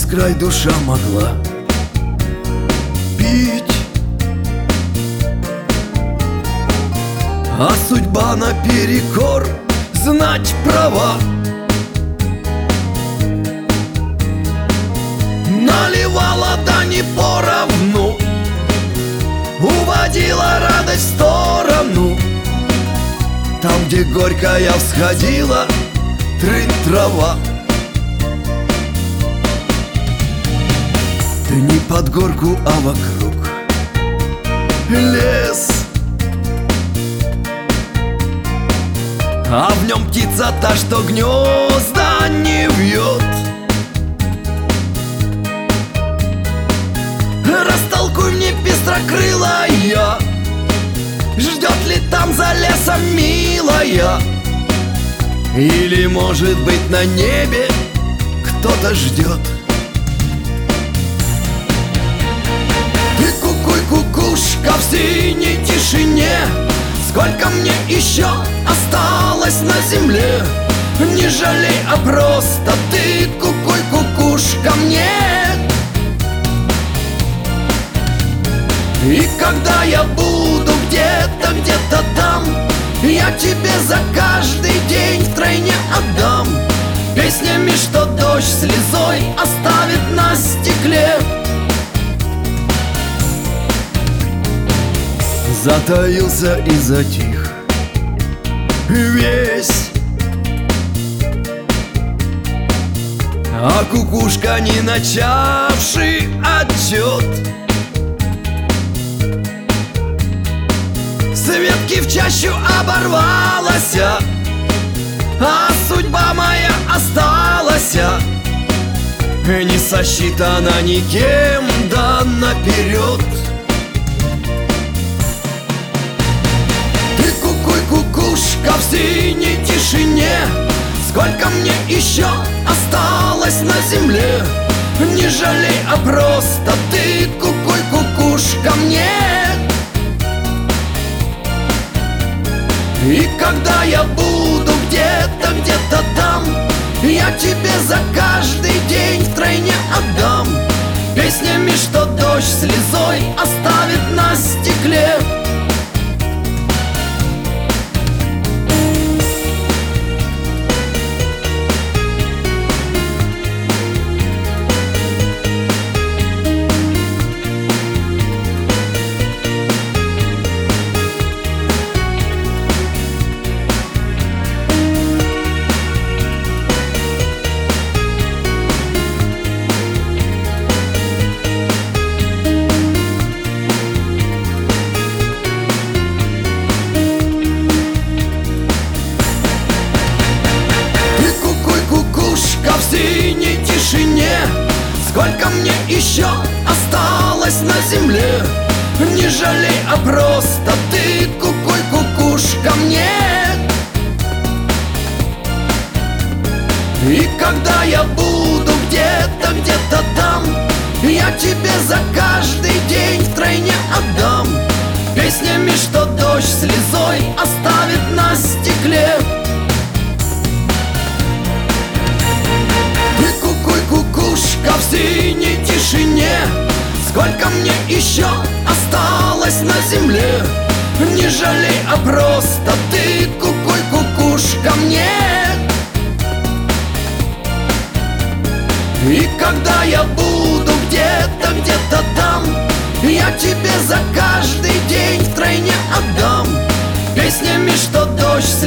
край душа могла пить, а судьба наперекор знать права. Наливала, да не поровну, уводила радость в сторону. Там, где горькая всходила трынь трава. Ты не под горку, а вокруг лес, а в нем птица та, что гнезда не вьет. Растолкуй мне, пестрокрылая, ждет ли там за лесом милая? Или, может быть, на небе кто-то ждет? Ты кукуй, кукушка в синей тишине, сколько мне еще осталось на земле? Не жалей, а просто ты кукуй, кукушка мне. И когда я буду где-то, где-то там, я тебе за каждый день втройне отдам песнями, что дождь слезой оставит на стекле. Затаился и затих весь, а кукушка, не начавший отчет, с ветки в чащу оборвалась, а судьба моя осталась не сосчитана никем, да наперед. Ты кукуй, кукушка в синей тишине, сколько мне еще осталось на земле? Не жалей, а просто ты кукуй, кукушка мне. И когда я буду где-то, где-то там, я тебе за каждый день втройне отдам песнями, что дождь слезой оставит на стекле. В синей тишине, сколько мне еще осталось на земле? Не жалей, а просто ты кукуй, кукушка мне. И когда я буду где-то, где-то там, я тебе за каждый день втройне отдам песнями, что дождь слезой оставит на стекле. Кукушка в синей тишине, сколько мне еще осталось на земле? Не жалей, а просто ты кукуй, кукушка мне. И когда я буду где-то, где-то там, я тебе за каждый день втройне отдам песнями, что дождь